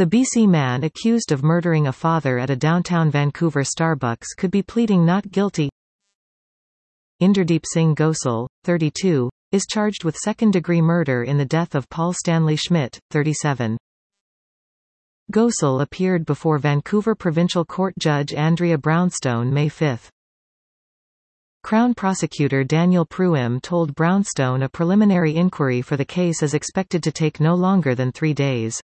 The BC man accused of murdering a father at a downtown Vancouver Starbucks could be pleading not guilty. Inderdeep Singh Ghosal, 32, is charged with second-degree murder in the death of Paul Stanley Schmidt, 37. Ghosal appeared before Vancouver Provincial Court Judge Andrea Brownstone May 5. Crown Prosecutor Daniel Pruim told Brownstone a preliminary inquiry for the case is expected to take no longer than 3 days.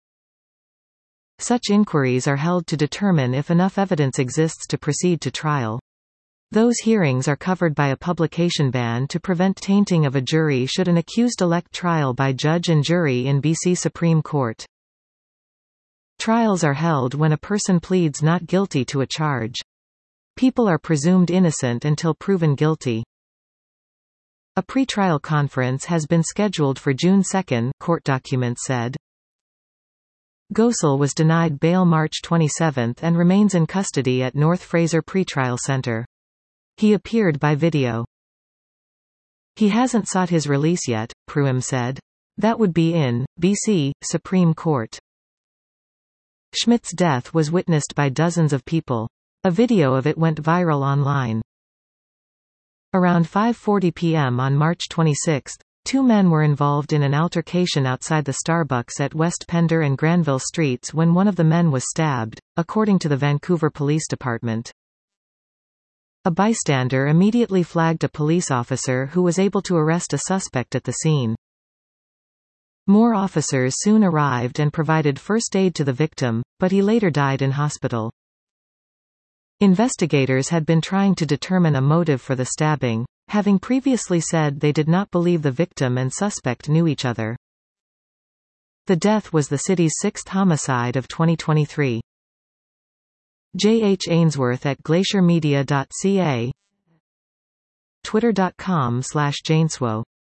Such inquiries are held to determine if enough evidence exists to proceed to trial. Those hearings are covered by a publication ban to prevent tainting of a jury should an accused elect trial by judge and jury in BC Supreme Court. Trials are held when a person pleads not guilty to a charge. People are presumed innocent until proven guilty. A pre-trial conference has been scheduled for June 2, court documents said. Ghosal was denied bail March 27 and remains in custody at North Fraser Pretrial Centre. He appeared by video. He hasn't sought his release yet, Pruim said. That would be in BC Supreme Court. Schmidt's death was witnessed by dozens of people. A video of it went viral online. Around 5:40 p.m. on March 26, 2 men were involved in an altercation outside the Starbucks at West Pender and Granville Streets when one of the men was stabbed, according to the Vancouver Police Department. A bystander immediately flagged a police officer who was able to arrest a suspect at the scene. More officers soon arrived and provided first aid to the victim, but he later died in hospital. Investigators had been trying to determine a motive for the stabbing, having previously said they did not believe the victim and suspect knew each other. The death was the city's 6th homicide of 2023. J. H. Ainsworth at glaciermedia.ca, twitter.com/Janeswo